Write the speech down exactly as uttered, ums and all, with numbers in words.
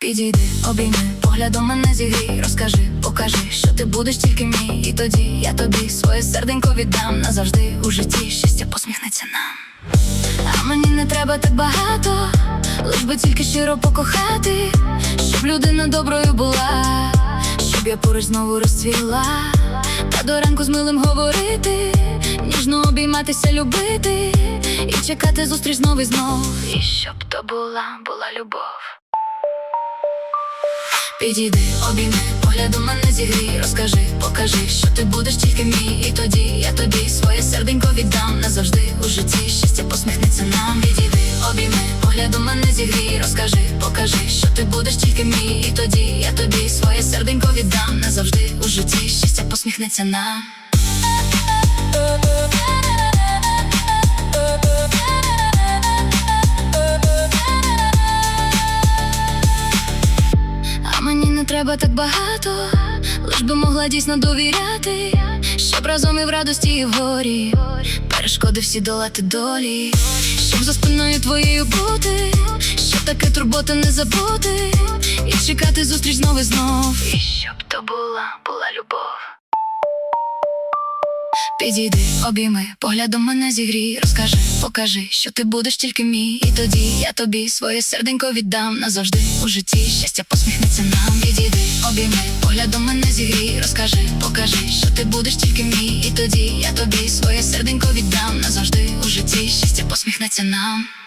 Підійди, обійми, поглядом мене зігрій. Розкажи, покажи, що ти будеш тільки мій. І тоді я тобі своє серденько віддам. Назавжди у житті щастя посміхнеться нам. А мені не треба так багато, лиш би тільки щиро покохати, щоб людина доброю була, щоб я поруч знову розцвіла, та до ранку з милим говорити, ніжно обійматися, любити і чекати зустріч знов і знов. І щоб то була, була любов. Підійди, обійми, поглядом мене зігрій. Розкажи, покажи, що ти будеш тільки мій. І тоді я тобі своє серденько віддам. Назавжди у житті щастя посміхнеться нам. Підійди, обійми, поглядом мене зігрій. Розкажи, покажи, що ти будеш тільки мій. І тоді я тобі своє серденько віддам. Назавжди у житті щастя посміхнеться нам. Не треба так багато, лиш би могла дійсно довіряти, щоб разом і в радості, і в горі перешкоди всі долати долі, щоб за спиною твоєю бути, щоб таке турбота не забути, і чекати зустріч знов і знов, і щоб то була, була любов. Підійди, обійми, поглядом мене зігрій. Розкажи, покажи, що ти будеш тільки мій. І тоді я тобі своє серденько віддам. Назавжди у житті щастя посміхнеться нам. Підійди, обійми, поглядом мене зігрій. Розкажи, покажи, що ти будеш тільки мій. І тоді я тобі своє серденько віддам. Назавжди у житті щастя посміхнеться нам.